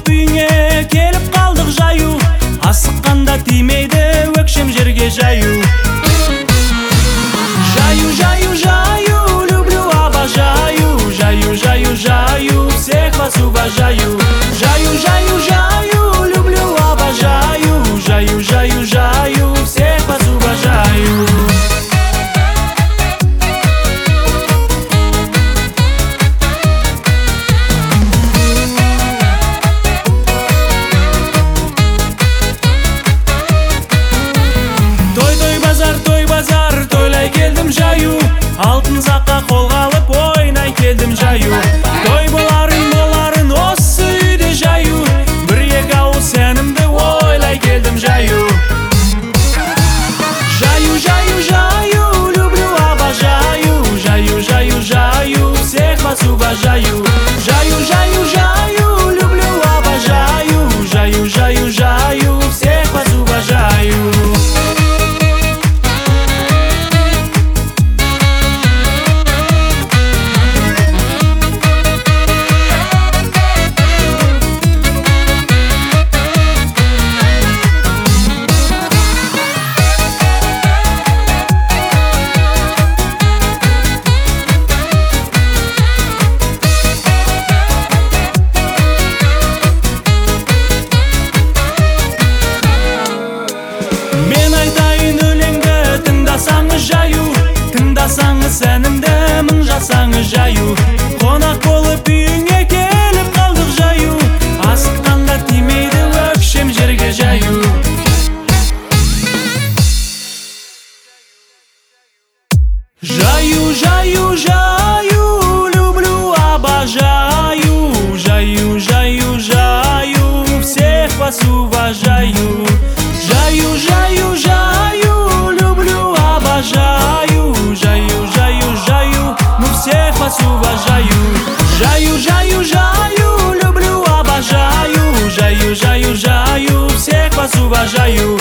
болып үйіңе келіп қалдық жаю. Асыққанда тимейді өкшем жерге жаю. Жаю, жаю, жаю, люблю, обожаю. Жаю, жаю, жаю, всех вас уважаю. Жаю, жаю, жаю, люблю, обожаю. Жаю, жаю, жаю, всех вас уважаю. Той базар, тойлай келдім жаю. Алтын саққа қолға алып ойнай келдім жаю. Той боларын осы үйде жаю. Бір-екі ауыз сәнімді ойлай келдім жаю. Жаю, жаю, жаю, люблю, обожаю. Жаю, жаю, жаю, всех вас уважаю. Жаю, жаю, жаю, люблю, обожаю. Жаю, жаю, жаю, всех вас уважаю. Тыңдасаңыз сәнімді мың жасаңыз жаю. Қонақ болып үйіңе келіп қалдық жаю. Асыққанға тимейді өкшем жерге жаю. Жаю, жаю, жаю, люблю, обожаю. Жаю, жаю, жаю, всех вас уважаю. Жаю, жаю, жаю, люблю, обожаю. Жаю, жаю, жаю, ну всех вас уважаю. Жаю, жаю, жаю, люблю, обожаю. Жаю, жаю, жаю, всех вас уважаю.